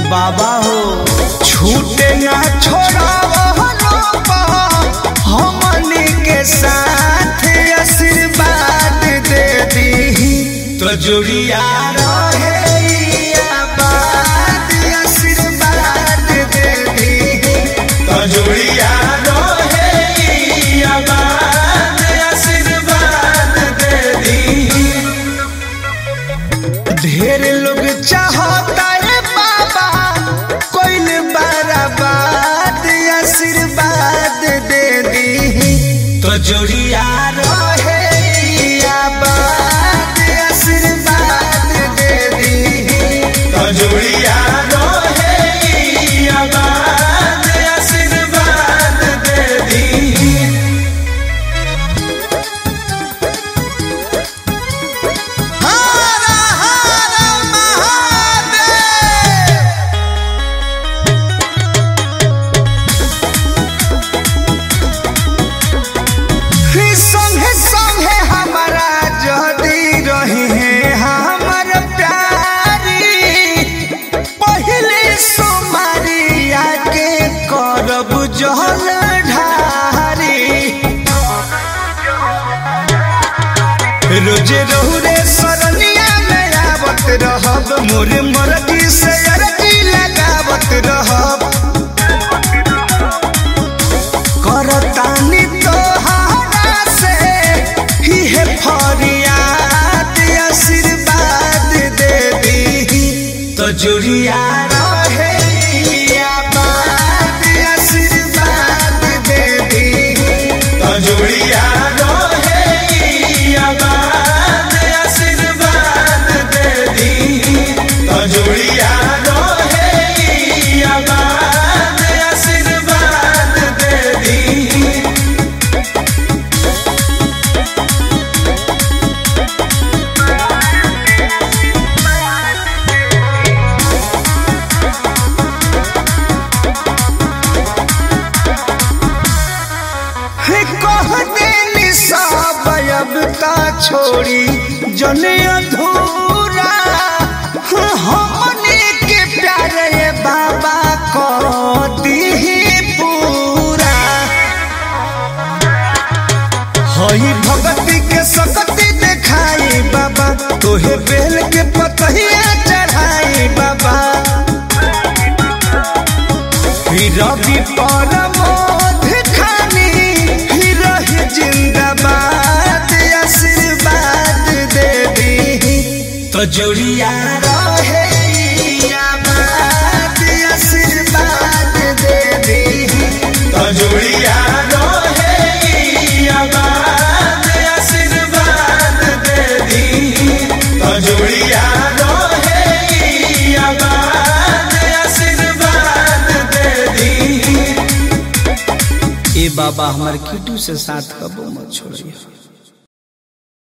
बाबा हो छूटे ना छोड़ो हमनी के साथ आशीर्वाद दे दी तो जुड़िया रहे आबाद आशीर्वाद दे दी तो जुड़िया रहे आबाद आशीर्वाद दे दी। ढेर लोग चाहता है बाबा कोई बराबाद आशीर्वाद दे दी तो जुड़िया रहे आबाद आशीर्वाद दे दी तो जुड़िया रहे आबाद आशीर्वाद दे दी। रोजे रोहरे सरनिया में आवत रहब मोर मर्जी से अरजी लगावत रहब करतानी तोहरा से ही है फरियाद आशीर्वाद दे दी तो जुड़िया रहे आबाद आशीर्वाद दे दी तो जुड़िया रहे आबाद आशीर्वाद दे दी तो जुड़िया रहे आबाद आशीर्वाद दे दी। छोड़ी जने अधूरा हमने के प्यारे बाबा को दी पूरा हई भगती के सकती दिखाई बाबा तोहे बेल के पतहिया चढ़ाई बाबा रवि परमोध खानी ही रही जिंदाबाद आशीर्वाद दे दी तो जुड़िया रहे आबाद आशीर्वाद दे दी तो जुड़िया रहे आबाद आशीर्वाद दे दी तो जुड़िया रहे आबाद आशीर्वाद दे दी। ए बाबा हमारे किटू से साथ कबो मत छोड़िए।